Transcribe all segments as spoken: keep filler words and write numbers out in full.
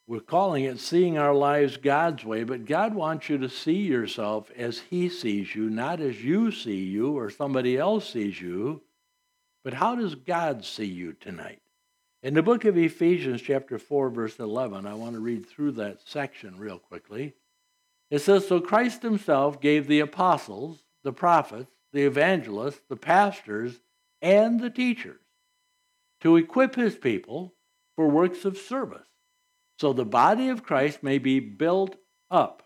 We're calling it seeing our lives God's way, but God wants you to see yourself as he sees you, not as you see you or somebody else sees you, but how does God see you tonight? In the book of Ephesians chapter four, verse eleven, I want to read through that section real quickly. It says, "So Christ himself gave the apostles, the prophets, the evangelists, the pastors, and the teachers to equip his people for works of service, so the body of Christ may be built up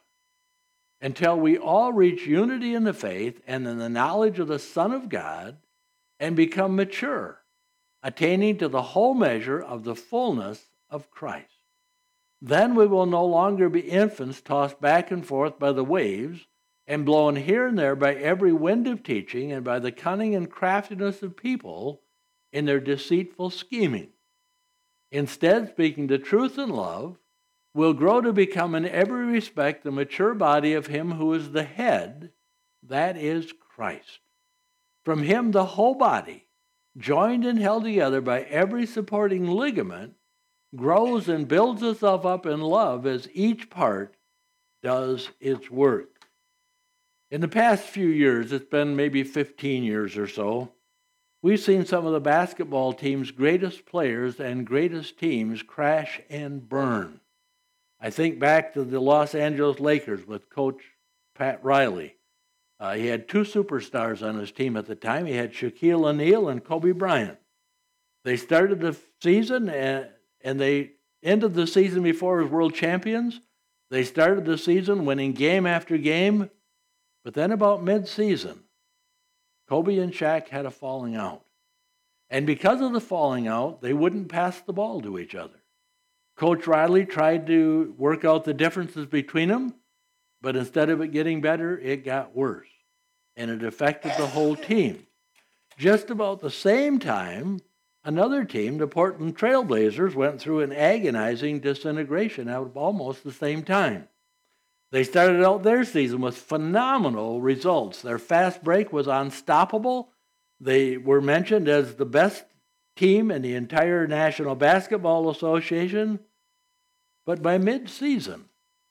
until we all reach unity in the faith and in the knowledge of the Son of God and become mature, attaining to the whole measure of the fullness of Christ. Then we will no longer be infants tossed back and forth by the waves and blown here and there by every wind of teaching and by the cunning and craftiness of people in their deceitful scheming. Instead, speaking the truth in love, we'll grow to become in every respect the mature body of him who is the head, that is Christ. From him the whole body, joined and held together by every supporting ligament, grows and builds itself up in love as each part does its work." In the past few years, it's been maybe fifteen years or so, we've seen some of the basketball team's greatest players and greatest teams crash and burn. I think back to the Los Angeles Lakers with Coach Pat Riley. Uh, he had two superstars on his team at the time. He had Shaquille O'Neal and Kobe Bryant. They started the season and, and they ended the season before as world champions. They started the season winning game after game, but then about mid-season, Kobe and Shaq had a falling out. And because of the falling out, they wouldn't pass the ball to each other. Coach Riley tried to work out the differences between them, but instead of it getting better, it got worse. And it affected the whole team. Just about the same time, another team, the Portland Trail Blazers, went through an agonizing disintegration at almost the same time. They started out their season with phenomenal results. Their fast break was unstoppable. They were mentioned as the best team in the entire National Basketball Association. But by mid-season,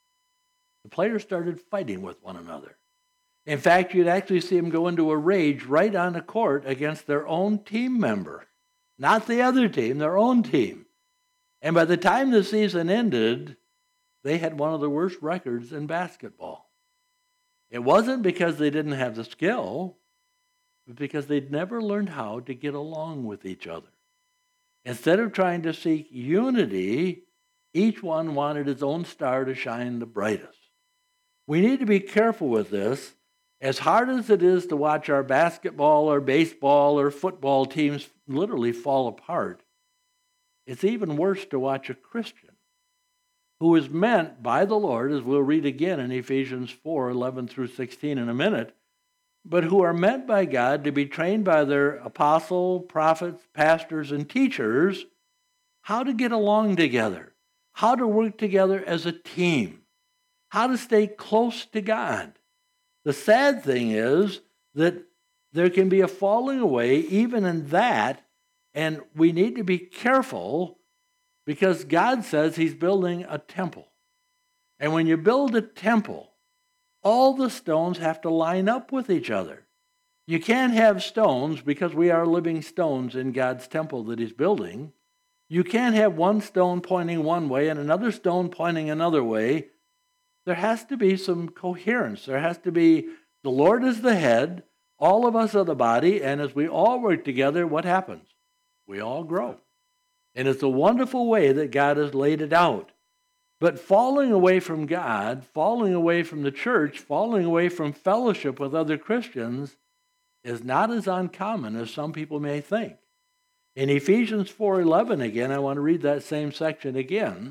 the players started fighting with one another. In fact, you'd actually see them go into a rage right on the court against their own team member. Not the other team, their own team. And by the time the season ended, they had one of the worst records in basketball. It wasn't because they didn't have the skill, but because they'd never learned how to get along with each other. Instead of trying to seek unity, each one wanted his own star to shine the brightest. We need to be careful with this. As hard as it is to watch our basketball or baseball or football teams literally fall apart, it's even worse to watch a Christian who is meant by the Lord, as we'll read again in Ephesians four, eleven through sixteen in a minute, but who are meant by God to be trained by their apostles, prophets, pastors, and teachers how to get along together, how to work together as a team, how to stay close to God. The sad thing is that there can be a falling away even in that, and we need to be careful because God says he's building a temple. And when you build a temple, all the stones have to line up with each other. You can't have stones because we are living stones in God's temple that he's building. You can't have one stone pointing one way and another stone pointing another way. There has to be some coherence. There has to be, the Lord is the head, all of us are the body, and as we all work together, what happens? We all grow. And it's a wonderful way that God has laid it out. But falling away from God, falling away from the church, falling away from fellowship with other Christians is not as uncommon as some people may think. In Ephesians four eleven again, I want to read that same section again.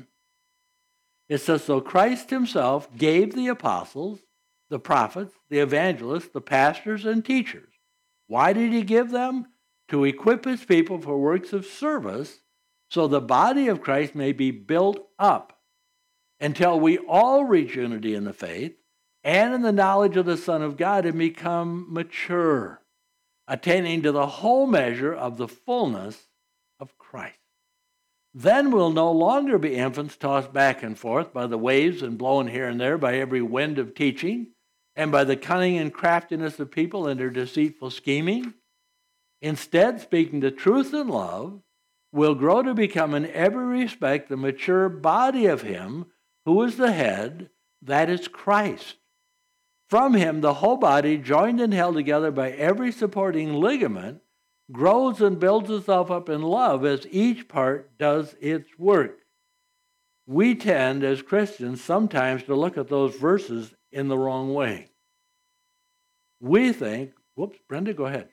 It says, "So Christ himself gave the apostles, the prophets, the evangelists, the pastors, and teachers." Why did he give them? To equip his people for works of service, so the body of Christ may be built up until we all reach unity in the faith and in the knowledge of the Son of God and become mature, attaining to the whole measure of the fullness of Christ. Then we'll no longer be infants tossed back and forth by the waves and blown here and there by every wind of teaching and by the cunning and craftiness of people and their deceitful scheming. Instead, speaking the truth in love, we'll grow to become in every respect the mature body of Him who is the head, that is Christ. From Him, the whole body, joined and held together by every supporting ligament, grows and builds itself up in love as each part does its work. We tend, as Christians, sometimes to look at those verses in the wrong way. We think, whoops, Brenda, go ahead.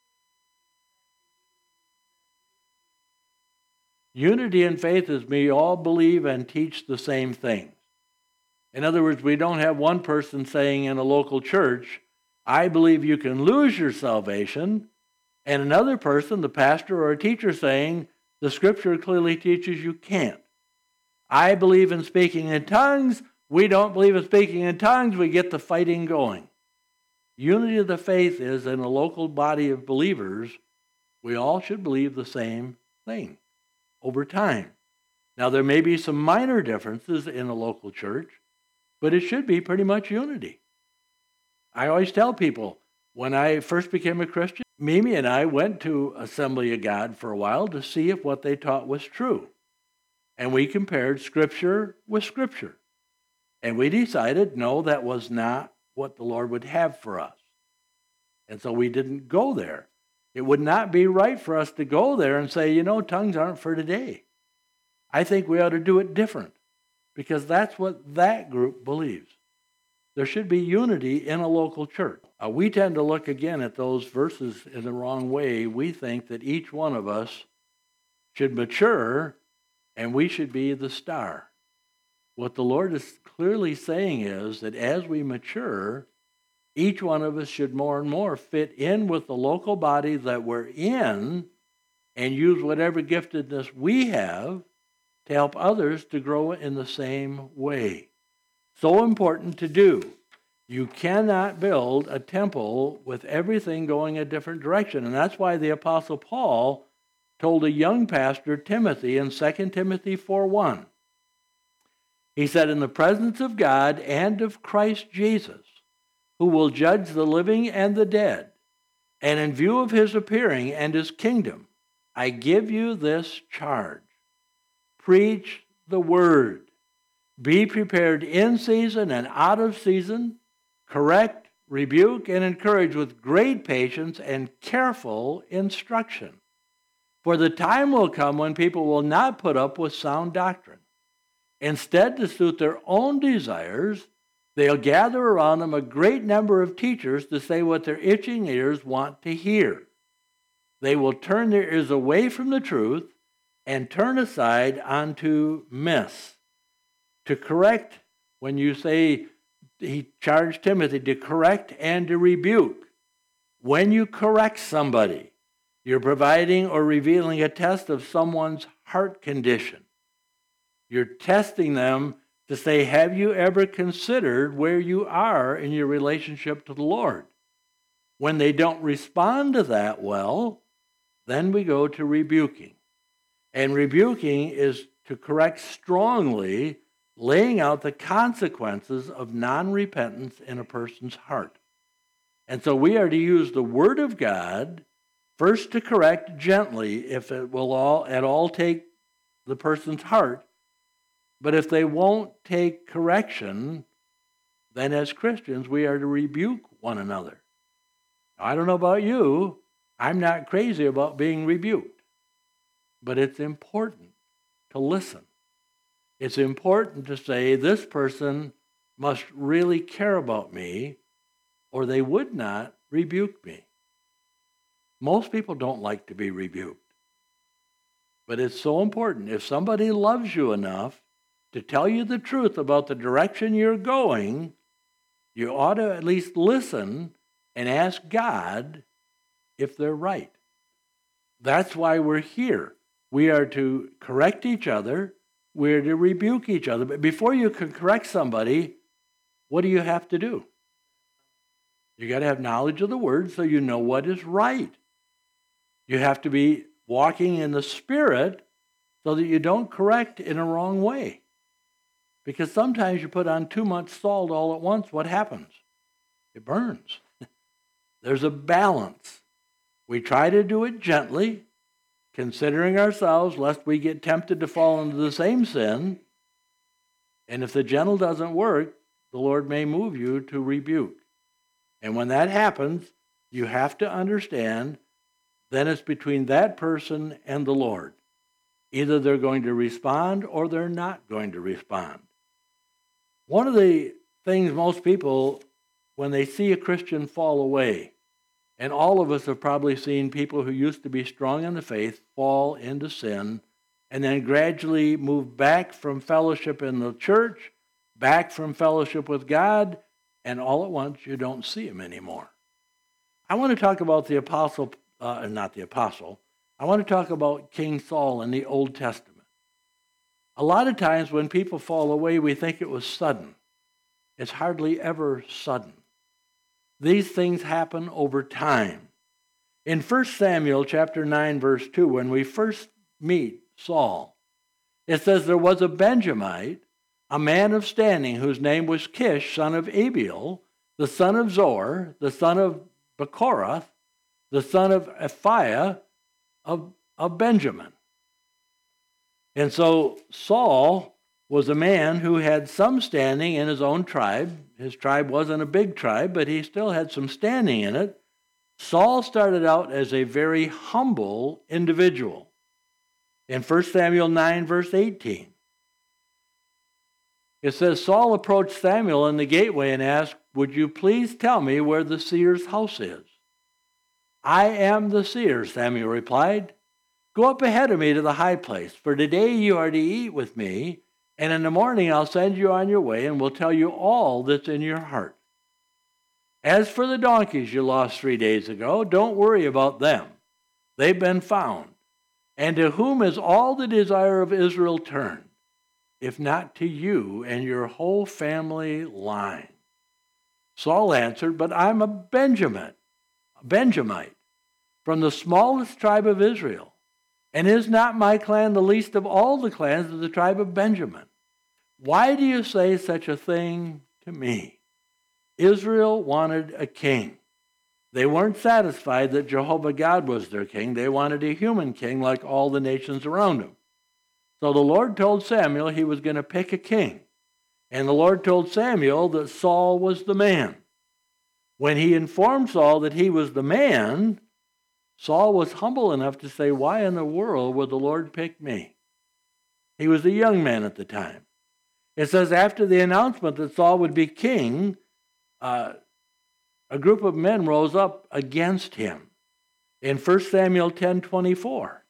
Unity in faith is we all believe and teach the same things. In other words, we don't have one person saying in a local church, I believe you can lose your salvation, and another person, the pastor or a teacher, saying, the scripture clearly teaches you can't. I believe in speaking in tongues. We don't believe in speaking in tongues. We get the fighting going. Unity of the faith is in a local body of believers, we all should believe the same thing over time. Now, there may be some minor differences in a local church, but it should be pretty much unity. I always tell people, when I first became a Christian, Mimi and I went to Assembly of God for a while to see if what they taught was true. And we compared Scripture with Scripture. And we decided, no, that was not what the Lord would have for us. And so we didn't go there. It would not be right for us to go there and say, you know, tongues aren't for today. I think we ought to do it different, because that's what that group believes. There should be unity in a local church. Uh, we tend to look again at those verses in the wrong way. We think that each one of us should mature and we should be the star. What the Lord is clearly saying is that as we mature, each one of us should more and more fit in with the local body that we're in and use whatever giftedness we have to help others to grow in the same way. So important to do. You cannot build a temple with everything going a different direction. And that's why the Apostle Paul told a young pastor, Timothy, in Second Timothy four one. He said, in the presence of God and of Christ Jesus, who will judge the living and the dead, and in view of his appearing and his kingdom, I give you this charge. Preach the word. Be prepared in season and out of season. Correct, rebuke, and encourage with great patience and careful instruction. For the time will come when people will not put up with sound doctrine. Instead, to suit their own desires, they'll gather around them a great number of teachers to say what their itching ears want to hear. They will turn their ears away from the truth and turn aside onto myths. To correct, when you say he charged Timothy to correct and to rebuke. When you correct somebody, you're providing or revealing a test of someone's heart condition. You're testing them to say, have you ever considered where you are in your relationship to the Lord? When they don't respond to that well, then we go to rebuking. And rebuking is to correct strongly, laying out the consequences of non-repentance in a person's heart. And so we are to use the Word of God first to correct gently if it will all at all take the person's heart. But if they won't take correction, then as Christians we are to rebuke one another. I don't know about you, I'm not crazy about being rebuked. But it's important to listen. It's important to say, this person must really care about me, or they would not rebuke me. Most people don't like to be rebuked. But it's so important. If somebody loves you enough to tell you the truth about the direction you're going, you ought to at least listen and ask God if they're right. That's why we're here. We are to correct each other. We're to rebuke each other. But before you can correct somebody, what do you have to do? You got to have knowledge of the Word so you know what is right. You have to be walking in the Spirit so that you don't correct in a wrong way. Because sometimes you put on too much salt all at once, what happens? It burns. There's a balance. We try to do it gently, considering ourselves lest we get tempted to fall into the same sin. And if the gentle doesn't work, the Lord may move you to rebuke. And when that happens, you have to understand then it's between that person and the Lord. Either they're going to respond or they're not going to respond. One of the things most people, when they see a Christian fall away, and all of us have probably seen people who used to be strong in the faith fall into sin and then gradually move back from fellowship in the church, back from fellowship with God, and all at once you don't see him anymore. I want to talk about the apostle, uh, not the apostle, I want to talk about King Saul in the Old Testament. A lot of times when people fall away, we think it was sudden. It's hardly ever sudden. These things happen over time. In First Samuel chapter nine, verse two, when we first meet Saul, it says there was a Benjamite, a man of standing, whose name was Kish, son of Abiel, the son of Zor, the son of Bechorath, the son of Ephiah of, of Benjamin. And so Saul was a man who had some standing in his own tribe. His tribe wasn't a big tribe, but he still had some standing in it. Saul started out as a very humble individual. In First Samuel nine, verse eighteen, it says, Saul approached Samuel in the gateway and asked, "Would you please tell me where the seer's house is?" "I am the seer," Samuel replied. "Go up ahead of me to the high place, for today you are to eat with me, and in the morning I'll send you on your way and will tell you all that's in your heart. As for the donkeys you lost three days ago, don't worry about them. They've been found. And to whom is all the desire of Israel turned, if not to you and your whole family line?" Saul answered, "But I'm a Benjamin, a Benjamite, from the smallest tribe of Israel. And is not my clan the least of all the clans of the tribe of Benjamin? Why do you say such a thing to me?" Israel wanted a king. They weren't satisfied that Jehovah God was their king. They wanted a human king like all the nations around them. So the Lord told Samuel he was going to pick a king. And the Lord told Samuel that Saul was the man. When he informed Saul that he was the man, Saul was humble enough to say, "Why in the world would the Lord pick me?" He was a young man at the time. It says after the announcement that Saul would be king, uh, a group of men rose up against him. In First Samuel ten twenty-four,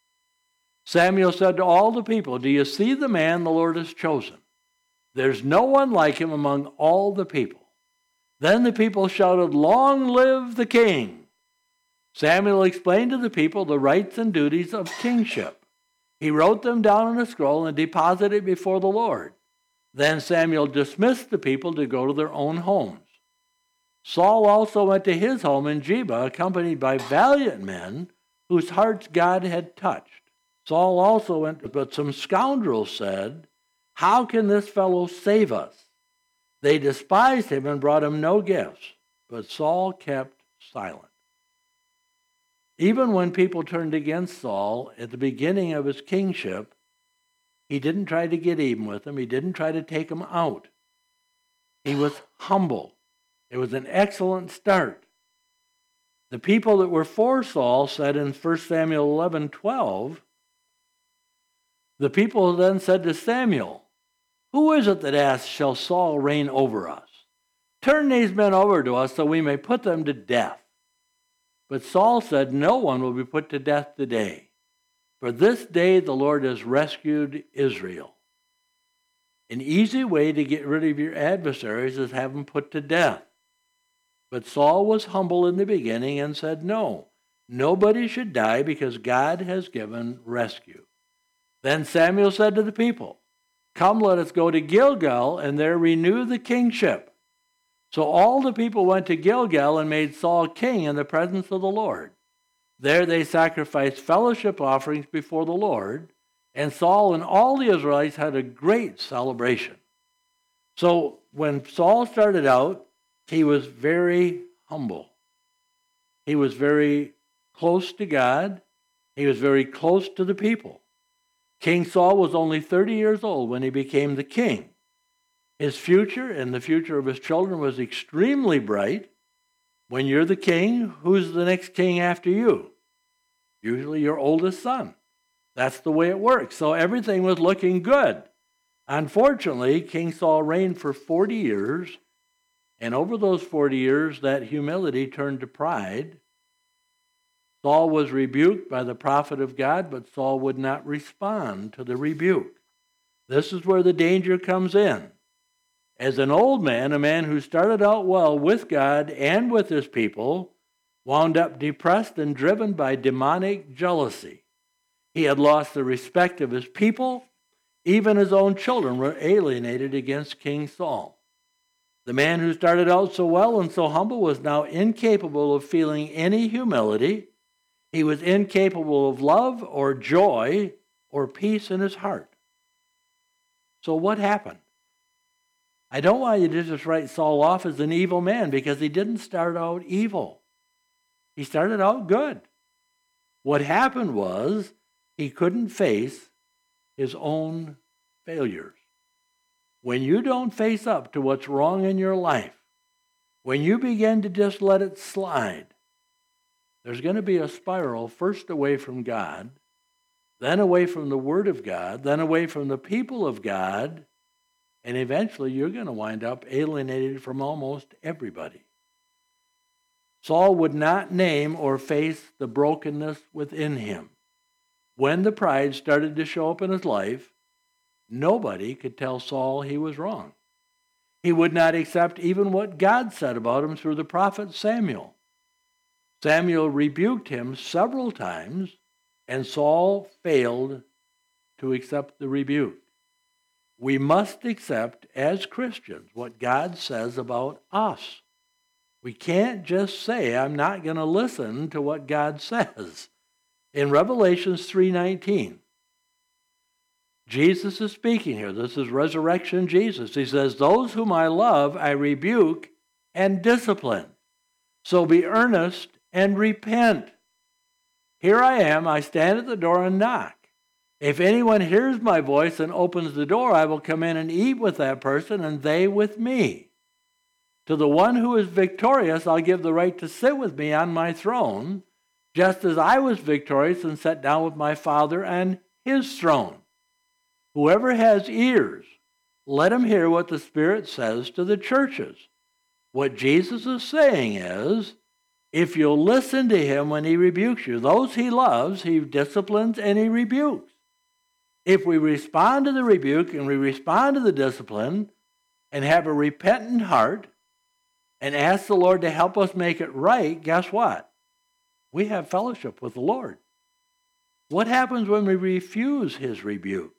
Samuel said to all the people, "Do you see the man the Lord has chosen? There's no one like him among all the people." Then the people shouted, "Long live the king!" Samuel explained to the people the rights and duties of kingship. He wrote them down on a scroll and deposited it before the Lord. Then Samuel dismissed the people to go to their own homes. Saul also went to his home in Geba, accompanied by valiant men whose hearts God had touched. Saul also went, but some scoundrels said, "How can this fellow save us?" They despised him and brought him no gifts, but Saul kept silent. Even when people turned against Saul at the beginning of his kingship, he didn't try to get even with them. He didn't try to take them out. He was humble. It was an excellent start. The people that were for Saul said in First Samuel eleven twelve, the people then said to Samuel, "Who is it that asks, 'Shall Saul reign over us?' Turn these men over to us so we may put them to death." But Saul said, "No one will be put to death today, for this day the Lord has rescued Israel." An easy way to get rid of your adversaries is have them put to death. But Saul was humble in the beginning and said, "No, nobody should die because God has given rescue." Then Samuel said to the people, "Come, let us go to Gilgal and there renew the kingship." So all the people went to Gilgal and made Saul king in the presence of the Lord. There they sacrificed fellowship offerings before the Lord, And Saul and all the Israelites had a great celebration. So when Saul started out, he was very humble. He was very close to God. He was very close to the people. King Saul was only thirty years old when he became the king. His future and the future of his children was extremely bright. When you're the king, who's the next king after you? Usually your oldest son. That's the way it works. So everything was looking good. Unfortunately, King Saul reigned for forty years, and over those forty years, that humility turned to pride. Saul was rebuked by the prophet of God, but Saul would not respond to the rebuke. This is where the danger comes in. As an old man, a man who started out well with God and with his people, wound up depressed and driven by demonic jealousy. He had lost the respect of his people. Even his own children were alienated against King Saul. The man who started out so well and so humble was now incapable of feeling any humility. He was incapable of love or joy or peace in his heart. So what happened? I don't want you to just write Saul off as an evil man, because he didn't start out evil. He started out good. What happened was he couldn't face his own failures. When you don't face up to what's wrong in your life, when you begin to just let it slide, there's going to be a spiral, first away from God, then away from the Word of God, then away from the people of God, and eventually you're going to wind up alienated from almost everybody. Saul would not name or face the brokenness within him. When the pride started to show up in his life, nobody could tell Saul he was wrong. He would not accept even what God said about him through the prophet Samuel. Samuel rebuked him several times, and Saul failed to accept the rebuke. We must accept, as Christians, what God says about us. We can't just say, I'm not going to listen to what God says. In Revelation three nineteen, Jesus is speaking here. This is resurrection Jesus. He says, those whom I love, I rebuke and discipline. So be earnest and repent. Here I am, I stand at the door and knock. If anyone hears my voice and opens the door, I will come in and eat with that person, and they with me. To the one who is victorious, I'll give the right to sit with me on my throne, just as I was victorious and sat down with my Father on his throne. Whoever has ears, let him hear what the Spirit says to the churches. What Jesus is saying is, if you'll listen to him when he rebukes you, those he loves, he disciplines and he rebukes. If we respond to the rebuke and we respond to the discipline and have a repentant heart and ask the Lord to help us make it right, guess what? We have fellowship with the Lord. What happens when we refuse his rebuke?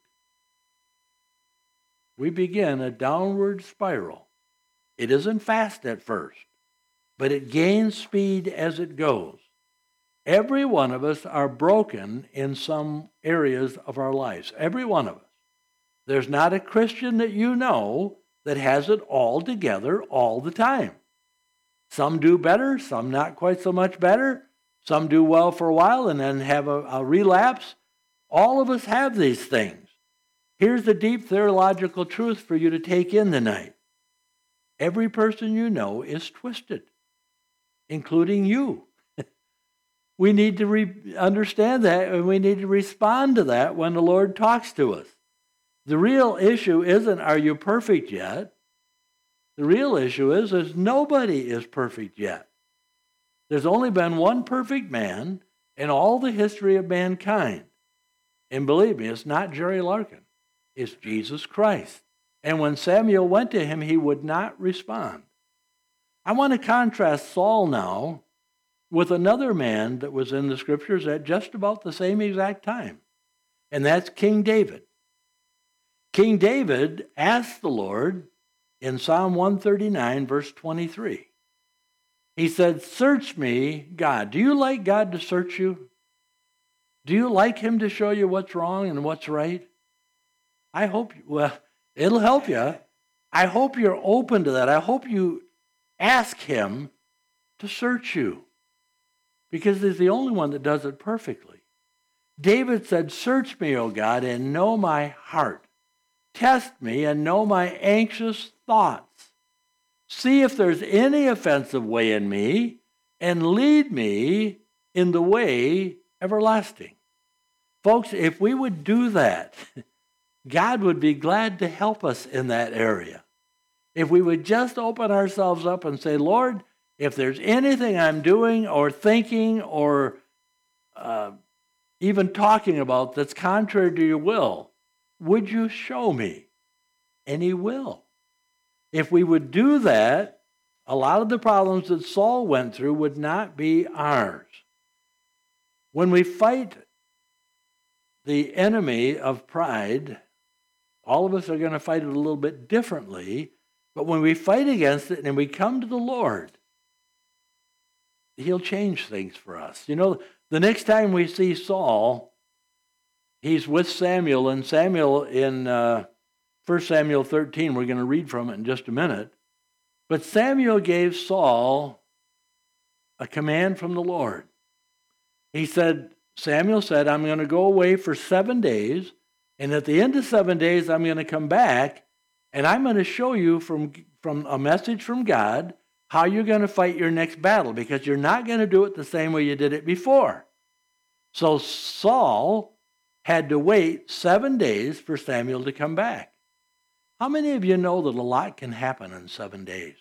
We begin a downward spiral. It isn't fast at first, but it gains speed as it goes. Every one of us are broken in some areas of our lives. Every one of us. There's not a Christian that you know that has it all together all the time. Some do better, some not quite so much better. Some do well for a while and then have a, a relapse. All of us have these things. Here's the deep theological truth for you to take in tonight. Every person you know is twisted, including you. We need to re- understand that, and we need to respond to that when the Lord talks to us. The real issue isn't, are you perfect yet? The real issue is, is nobody is perfect yet. There's only been one perfect man in all the history of mankind. And believe me, it's not Jerry Larkin. It's Jesus Christ. And when Samuel went to him, he would not respond. I want to contrast Saul now with another man that was in the scriptures at just about the same exact time. And that's King David. King David asked the Lord in Psalm one thirty-nine, verse twenty-three. He said, search me, God. Do you like God to search you? Do you like him to show you what's wrong and what's right? I hope, well, it'll help you. I hope you're open to that. I hope you ask him to search you, because he's the only one that does it perfectly. David said, "Search me, O God, and know my heart. Test me and know my anxious thoughts. See if there's any offensive way in me, and lead me in the way everlasting." Folks, if we would do that, God would be glad to help us in that area. If we would just open ourselves up and say, "Lord, if there's anything I'm doing or thinking or uh, even talking about that's contrary to your will, would you show me?" And he will. If we would do that, a lot of the problems that Saul went through would not be ours. When we fight the enemy of pride, all of us are going to fight it a little bit differently, but when we fight against it and we come to the Lord, he'll change things for us. You know, the next time we see Saul, he's with Samuel, and Samuel in uh, First Samuel thirteen, we're going to read from it in just a minute, but Samuel gave Saul a command from the Lord. He said, Samuel said, "I'm going to go away for seven days, and at the end of seven days, I'm going to come back, and I'm going to show you from, from a message from God how you're going to fight your next battle, because you're not going to do it the same way you did it before." So Saul had to wait seven days for Samuel to come back. How many of you know that a lot can happen in seven days?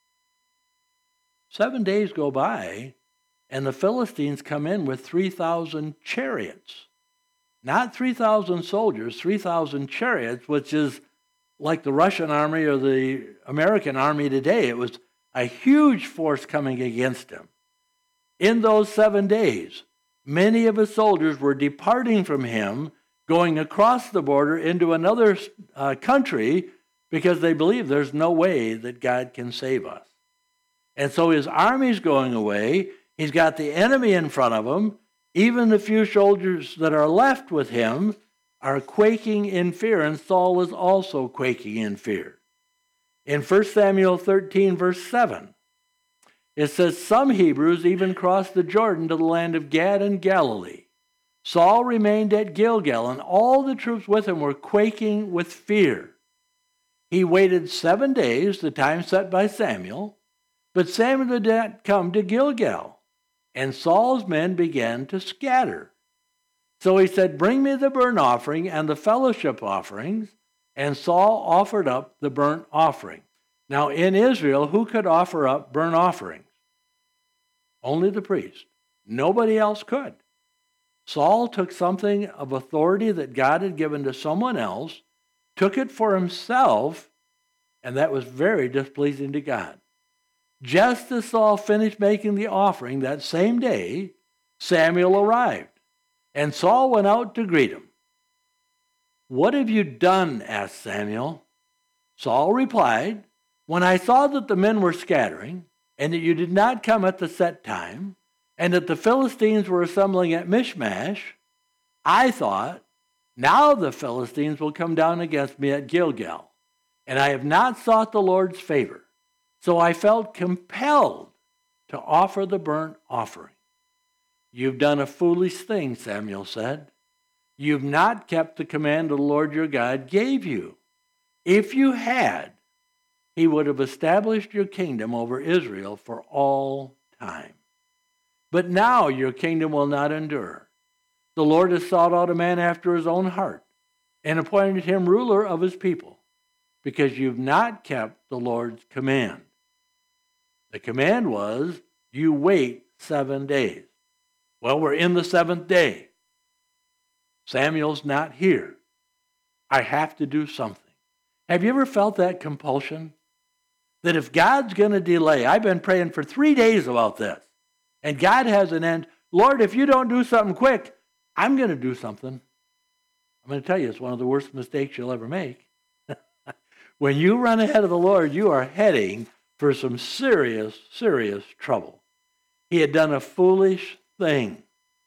Seven days go by, and the Philistines come in with three thousand chariots. Not three thousand soldiers, three thousand chariots, which is like the Russian army or the American army today. It was a huge force coming against him. In those seven days, many of his soldiers were departing from him, going across the border into another uh, country, because they believe there's no way that God can save us. And so his army's going away. He's got the enemy in front of him. Even the few soldiers that are left with him are quaking in fear, and Saul is also quaking in fear. In First Samuel thirteen, verse seven, it says, "Some Hebrews even crossed the Jordan to the land of Gad and Galilee. Saul remained at Gilgal, and all the troops with him were quaking with fear. He waited seven days, the time set by Samuel, but Samuel did not come to Gilgal. And Saul's men began to scatter. So he said, 'Bring me the burnt offering and the fellowship offerings.' And Saul offered up the burnt offering." Now in Israel, who could offer up burnt offerings? Only the priest. Nobody else could. Saul took something of authority that God had given to someone else, took it for himself, and that was very displeasing to God. Just as Saul finished making the offering that same day, Samuel arrived, and Saul went out to greet him. "What have you done?" asked Samuel. Saul replied, "When I saw that the men were scattering, and that you did not come at the set time, and that the Philistines were assembling at Michmash, I thought, now the Philistines will come down against me at Gilgal, and I have not sought the Lord's favor. So I felt compelled to offer the burnt offering." "You've done a foolish thing," Samuel said. "You've not kept the command the Lord your God gave you. If you had, he would have established your kingdom over Israel for all time. But now your kingdom will not endure. The Lord has sought out a man after his own heart and appointed him ruler of his people, because you've not kept the Lord's command." The command was, you wait seven days. Well, we're in the seventh day. Samuel's not here. I have to do something. Have you ever felt that compulsion? That if God's going to delay, I've been praying for three days about this, and God has an end. Lord, if you don't do something quick, I'm going to do something. I'm going to tell you, it's one of the worst mistakes you'll ever make. When you run ahead of the Lord, you are heading for some serious, serious trouble. He had done a foolish thing.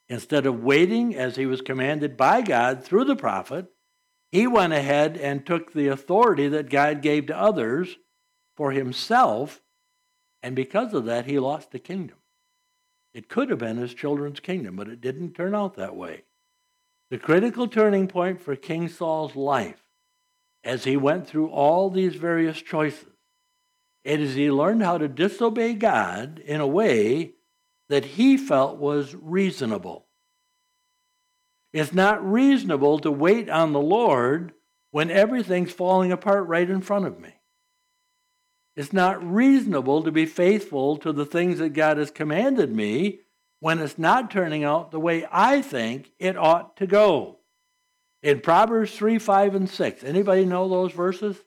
Instead of waiting as he was commanded by God through the prophet, he went ahead and took the authority that God gave to others for himself, and because of that, he lost the kingdom. It could have been his children's kingdom, but it didn't turn out that way. The critical turning point for King Saul's life, as he went through all these various choices, it is he learned how to disobey God in a way that he felt was reasonable. It's not reasonable to wait on the Lord when everything's falling apart right in front of me. It's not reasonable to be faithful to the things that God has commanded me when it's not turning out the way I think it ought to go. In Proverbs three, five, and six, anybody know those verses?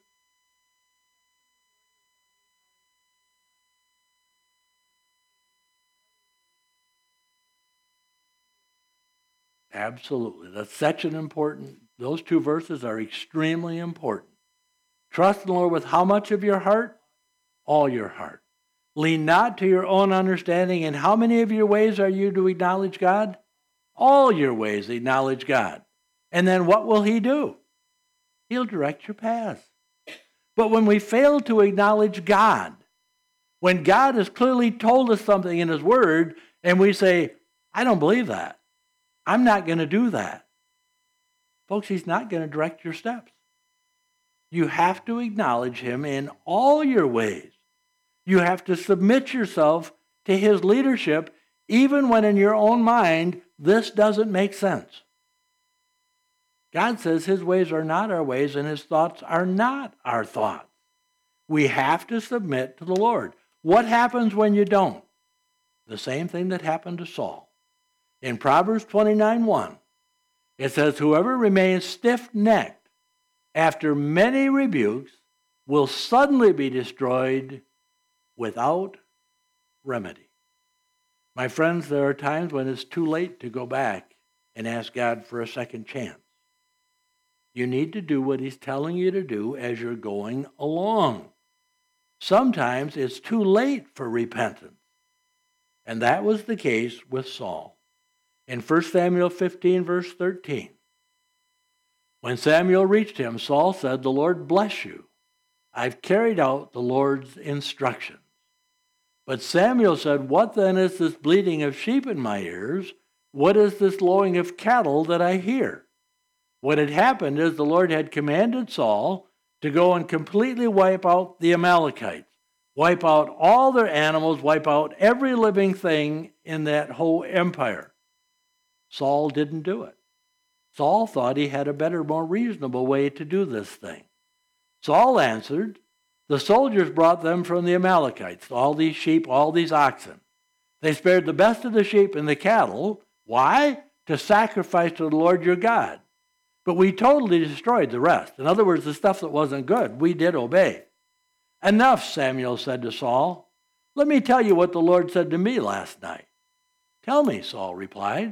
Absolutely. That's such an important, those two verses are extremely important. Trust in the Lord with how much of your heart? All your heart. Lean not to your own understanding. And how many of your ways are you to acknowledge God? All your ways acknowledge God. And then what will he do? He'll direct your path. But when we fail to acknowledge God, when God has clearly told us something in his word, and we say, I don't believe that. I'm not going to do that. Folks, he's not going to direct your steps. You have to acknowledge him in all your ways. You have to submit yourself to his leadership, even when in your own mind, this doesn't make sense. God says his ways are not our ways, and his thoughts are not our thoughts. We have to submit to the Lord. What happens when you don't? The same thing that happened to Saul. In Proverbs twenty-nine one, it says, whoever remains stiff-necked after many rebukes will suddenly be destroyed without remedy. My friends, there are times when it's too late to go back and ask God for a second chance. You need to do what he's telling you to do as you're going along. Sometimes it's too late for repentance. And that was the case with Saul. In First Samuel fifteen, verse thirteen, when Samuel reached him, Saul said, the Lord bless you. I've carried out the Lord's instructions. But Samuel said, what then is this bleating of sheep in my ears? What is this lowing of cattle that I hear? What had happened is the Lord had commanded Saul to go and completely wipe out the Amalekites, wipe out all their animals, wipe out every living thing in that whole empire. Saul didn't do it. Saul thought he had a better, more reasonable way to do this thing. Saul answered, the soldiers brought them from the Amalekites, all these sheep, all these oxen. They spared the best of the sheep and the cattle. Why? To sacrifice to the Lord your God. But we totally destroyed the rest. In other words, the stuff that wasn't good, we did obey. Enough, Samuel said to Saul. Let me tell you what the Lord said to me last night. Tell me, Saul replied.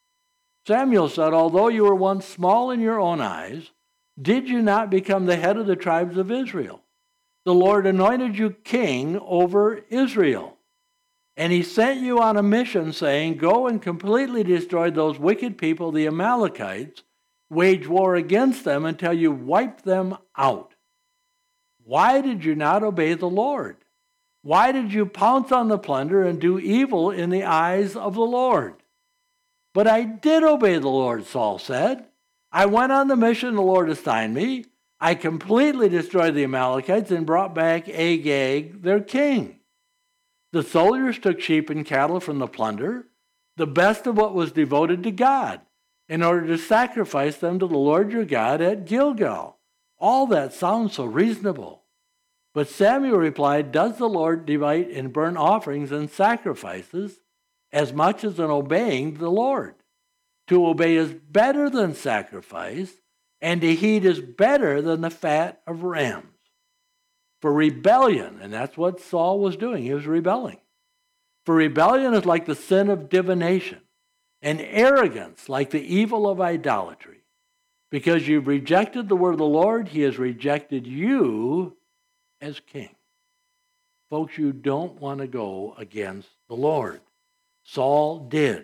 Samuel said, although you were once small in your own eyes, did you not become the head of the tribes of Israel? The Lord anointed you king over Israel. And he sent you on a mission saying, go and completely destroy those wicked people, the Amalekites, wage war against them until you wipe them out. Why did you not obey the Lord? Why did you pounce on the plunder and do evil in the eyes of the Lord? But I did obey the Lord, Saul said. I went on the mission the Lord assigned me. I completely destroyed the Amalekites and brought back Agag, their king. The soldiers took sheep and cattle from the plunder, the best of what was devoted to God, in order to sacrifice them to the Lord your God at Gilgal. All that sounds so reasonable. But Samuel replied, does the Lord delight in burnt offerings and sacrifices as much as in obeying the Lord? To obey is better than sacrifice, and to heed is better than the fat of rams. For rebellion, and that's what Saul was doing, he was rebelling. For rebellion is like the sin of divination, and arrogance like the evil of idolatry. Because you've rejected the word of the Lord, he has rejected you as king. Folks, you don't want to go against the Lord. Saul did.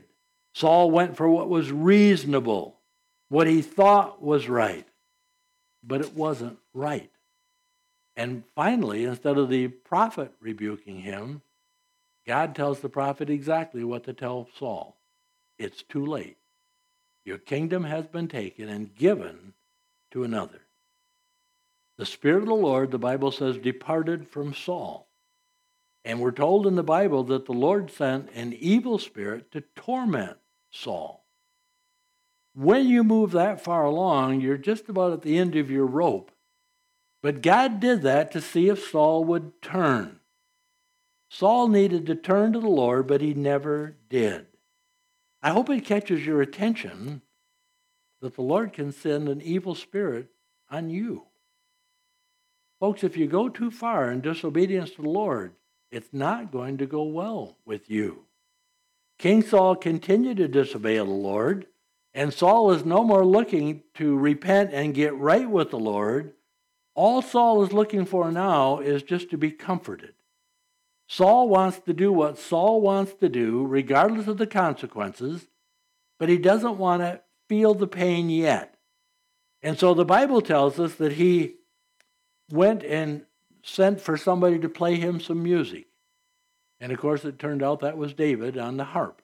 Saul went for what was reasonable, what he thought was right, but it wasn't right. And finally, instead of the prophet rebuking him, God tells the prophet exactly what to tell Saul. It's too late. Your kingdom has been taken and given to another. The Spirit of the Lord, the Bible says, departed from Saul. And we're told in the Bible that the Lord sent an evil spirit to torment Saul. When you move that far along, you're just about at the end of your rope. But God did that to see if Saul would turn. Saul needed to turn to the Lord, but he never did. I hope it catches your attention that the Lord can send an evil spirit on you. Folks, if you go too far in disobedience to the Lord, it's not going to go well with you. King Saul continued to disobey the Lord, and Saul is no more looking to repent and get right with the Lord. All Saul is looking for now is just to be comforted. Saul wants to do what Saul wants to do, regardless of the consequences, but he doesn't want to feel the pain yet. And so the Bible tells us that he went and sent for somebody to play him some music. And of course, it turned out that was David on the harp.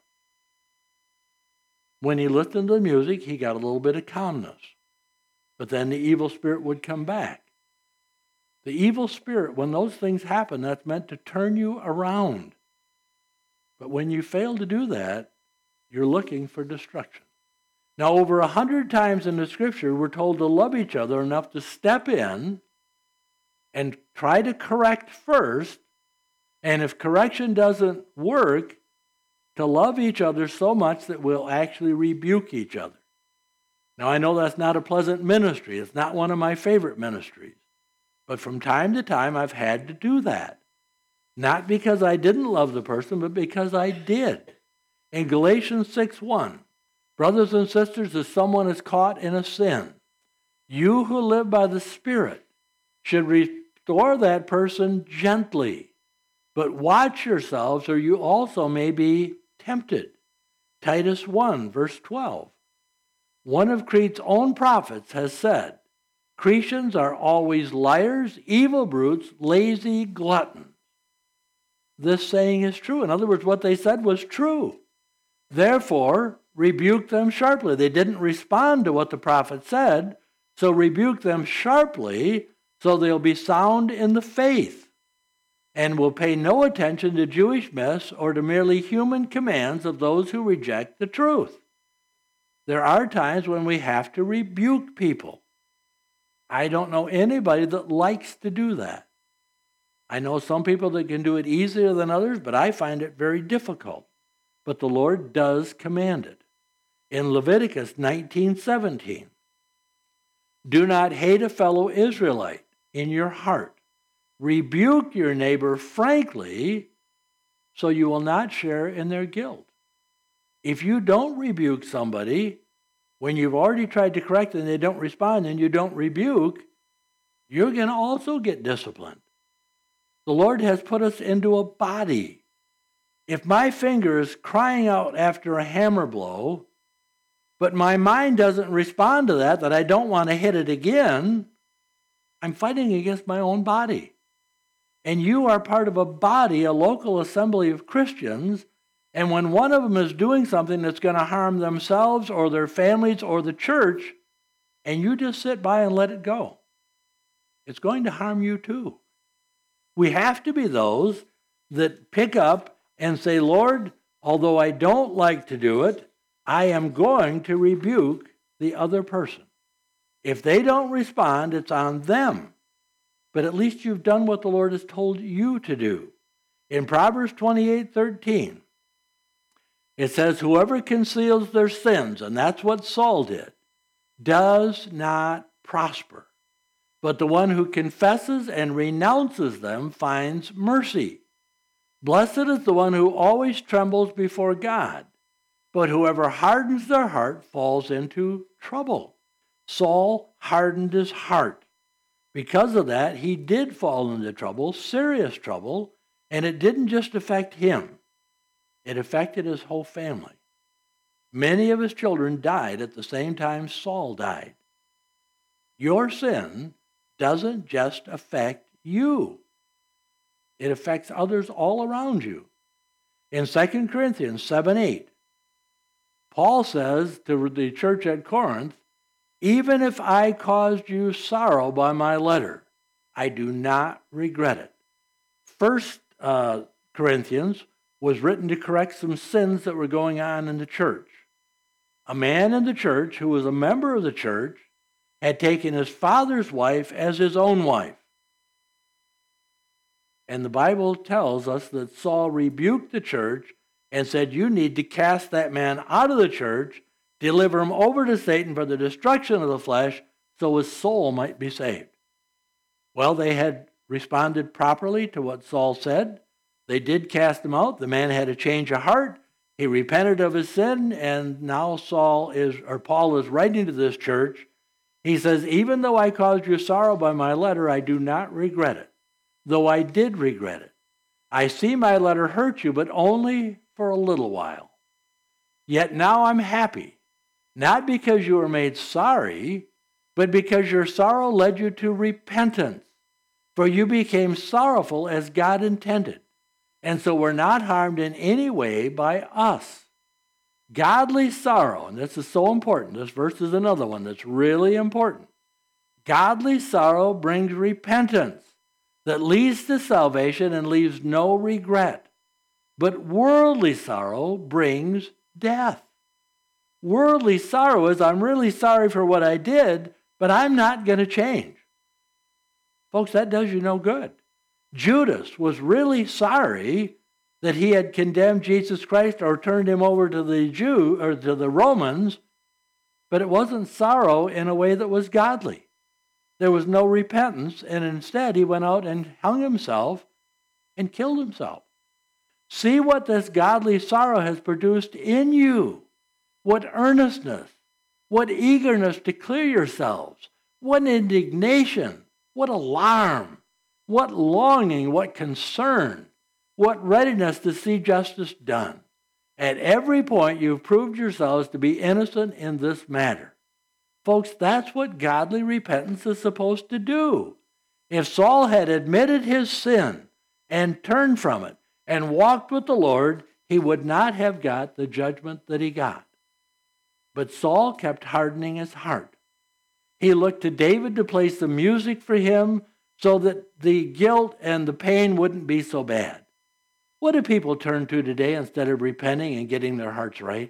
When he listened to the music, he got a little bit of calmness. But then the evil spirit would come back. The evil spirit, when those things happen, that's meant to turn you around. But when you fail to do that, you're looking for destruction. Now, over a hundred times in the Scripture, we're told to love each other enough to step in and try to correct first, and if correction doesn't work, to love each other so much that we'll actually rebuke each other. Now, I know that's not a pleasant ministry. It's not one of my favorite ministries. But from time to time, I've had to do that. Not because I didn't love the person, but because I did. In Galatians six one, brothers and sisters, if someone is caught in a sin, you who live by the Spirit should restore that person gently. But watch yourselves, or you also may be tempted. Titus one, verse twelve. One of Crete's own prophets has said, Cretians are always liars, evil brutes, lazy gluttons. This saying is true. In other words, what they said was true. Therefore, rebuke them sharply. They didn't respond to what the prophet said, so rebuke them sharply so they'll be sound in the faith and will pay no attention to Jewish myths or to merely human commands of those who reject the truth. There are times when we have to rebuke people. I don't know anybody that likes to do that. I know some people that can do it easier than others, but I find it very difficult. But the Lord does command it. In Leviticus nineteen seventeen, do not hate a fellow Israelite in your heart. Rebuke your neighbor frankly, so you will not share in their guilt. If you don't rebuke somebody, when you've already tried to correct and they don't respond and you don't rebuke, you're going to also get disciplined. The Lord has put us into a body. If my finger is crying out after a hammer blow, but my mind doesn't respond to that, that I don't want to hit it again, I'm fighting against my own body. And you are part of a body, a local assembly of Christians, and when one of them is doing something that's going to harm themselves or their families or the church, and you just sit by and let it go, it's going to harm you too. We have to be those that pick up and say, Lord, although I don't like to do it, I am going to rebuke the other person. If they don't respond, it's on them. But at least you've done what the Lord has told you to do. In Proverbs twenty-eight thirteen, it says, whoever conceals their sins, and that's what Saul did, does not prosper. But the one who confesses and renounces them finds mercy. Blessed is the one who always trembles before God, but whoever hardens their heart falls into trouble. Saul hardened his heart. Because of that, he did fall into trouble, serious trouble, and it didn't just affect him. It affected his whole family. Many of his children died at the same time Saul died. Your sin doesn't just affect you. It affects others all around you. In Second Corinthians seven eight, Paul says to the church at Corinth, even if I caused you sorrow by my letter, I do not regret it. First uh, Corinthians was written to correct some sins that were going on in the church. A man in the church who was a member of the church had taken his father's wife as his own wife. And the Bible tells us that Saul rebuked the church and said, you need to cast that man out of the church, deliver him over to Satan for the destruction of the flesh, so his soul might be saved. Well, they had responded properly to what Saul said. They did cast him out. The man had a change of heart. He repented of his sin, and now Saul is, or Paul is writing to this church. He says, even though I caused you sorrow by my letter, I do not regret it, though I did regret it. I see my letter hurt you, but only for a little while. Yet now I'm happy, not because you were made sorry, but because your sorrow led you to repentance. For you became sorrowful as God intended, and so were not harmed in any way by us. Godly sorrow, and this is so important, this verse is another one that's really important. Godly sorrow brings repentance that leads to salvation and leaves no regret. But worldly sorrow brings death. Worldly sorrow is, I'm really sorry for what I did, but I'm not going to change. Folks, that does you no good. Judas was really sorry that he had condemned Jesus Christ or turned him over to the Jew or to the Romans, but it wasn't sorrow in a way that was godly. There was no repentance, and instead he went out and hung himself and killed himself. See what this godly sorrow has produced in you. What earnestness, what eagerness to clear yourselves, what indignation, what alarm, what longing, what concern, what readiness to see justice done. At every point, you've proved yourselves to be innocent in this matter. Folks, that's what godly repentance is supposed to do. If Saul had admitted his sin and turned from it and walked with the Lord, he would not have got the judgment that he got. But Saul kept hardening his heart. He looked to David to play some music for him so that the guilt and the pain wouldn't be so bad. What do people turn to today instead of repenting and getting their hearts right?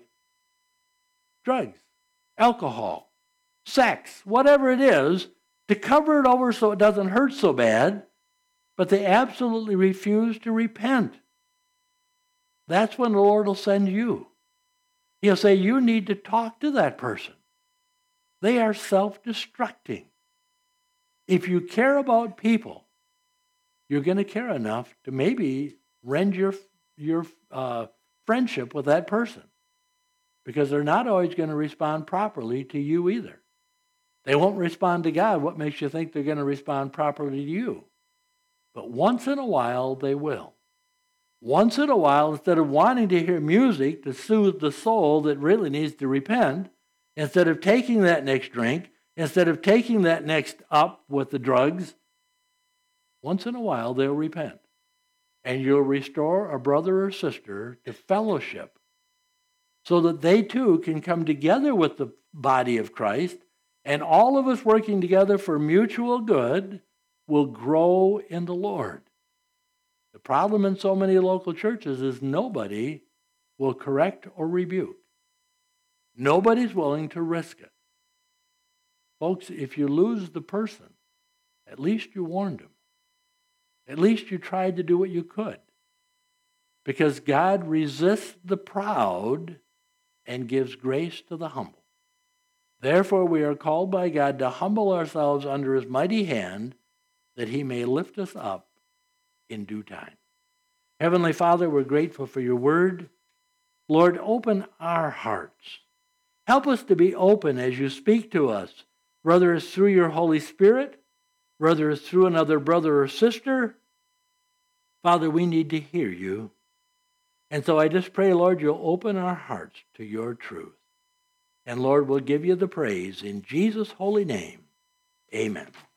Drugs, alcohol, sex, whatever it is, to cover it over so it doesn't hurt so bad, but they absolutely refuse to repent. That's when the Lord will send you. He'll say, you need to talk to that person. They are self-destructing. If you care about people, you're going to care enough to maybe rend your, your uh, friendship with that person, because they're not always going to respond properly to you either. They won't respond to God. What makes you think they're going to respond properly to you? But once in a while, they will. Once in a while, instead of wanting to hear music to soothe the soul that really needs to repent, instead of taking that next drink, instead of taking that next up with the drugs, once in a while they'll repent. And you'll restore a brother or sister to fellowship so that they too can come together with the body of Christ, and all of us working together for mutual good will grow in the Lord. The problem in so many local churches is nobody will correct or rebuke. Nobody's willing to risk it. Folks, if you lose the person, at least you warned him. At least you tried to do what you could. Because God resists the proud and gives grace to the humble. Therefore, we are called by God to humble ourselves under his mighty hand, that he may lift us up in due time. Heavenly Father, we're grateful for your word. Lord, open our hearts. Help us to be open as you speak to us, whether it's through your Holy Spirit, whether it's through another brother or sister. Father, we need to hear you. And so I just pray, Lord, you'll open our hearts to your truth. And Lord, we'll give you the praise in Jesus' holy name. Amen.